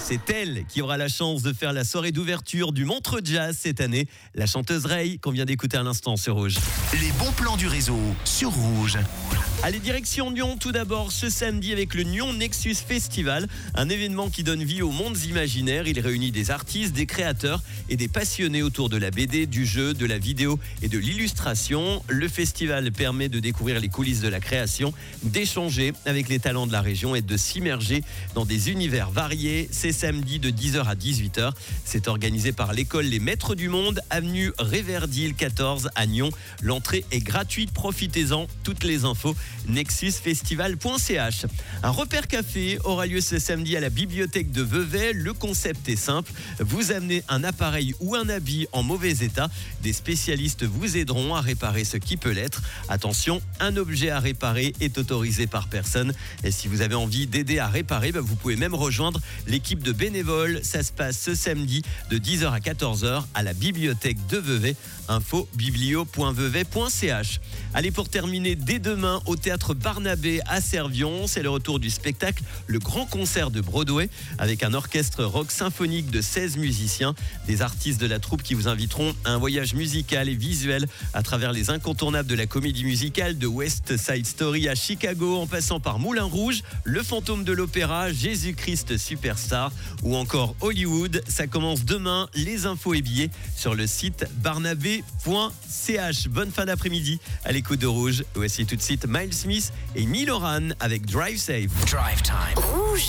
C'est elle qui aura la chance de faire la soirée d'ouverture du Montreux Jazz cette année. La chanteuse Ray, qu'on vient d'écouter à l'instant sur Rouge. Les bons plans du réseau sur Rouge. Allez, direction Nyon tout d'abord ce samedi avec le Nyon Nexus Festival, un événement qui donne vie aux mondes imaginaires. Il réunit des artistes, des créateurs et des passionnés autour de la BD, du jeu, de la vidéo et de l'illustration. Le festival permet de découvrir les coulisses de la création, d'échanger avec les talents de la région et de s'immerger dans des univers variés. C'est samedi de 10h à 18h. C'est organisé par l'école Les Maîtres du Monde, avenue Réverdil 14 à Nyon. L'entrée est gratuite, profitez-en. Toutes les infos nexusfestival.ch. Un repère café aura lieu ce samedi à la bibliothèque de Vevey. Le concept est simple, vous amenez un appareil ou un habit en mauvais état. Des spécialistes vous aideront à réparer ce qui peut l'être. Attention, un objet à réparer est autorisé par personne. Et si vous avez envie d'aider à réparer, vous pouvez même rejoindre l'équipe de bénévoles. Ça se passe ce samedi de 10h à 14h à la bibliothèque de Vevey. Info biblio.vevey.ch. Allez, pour terminer, dès demain au théâtre Barnabé à Servion, c'est le retour du spectacle Le Grand Concert de Broadway avec un orchestre rock symphonique de 16 musiciens, des artistes de la troupe qui vous inviteront à un voyage musical et visuel à travers les incontournables de la comédie musicale, de West Side Story à Chicago en passant par Moulin Rouge, Le Fantôme de l'Opéra, Jésus-Christ Superstar ou encore Hollywood. Ça commence demain, les infos et billets sur le site barnabé.ch. Bonne fin d'après-midi à l'écoute de Rouge. Voici tout de suite Miles Smith et Miloran avec Drive Safe. Drive Time. Rouge.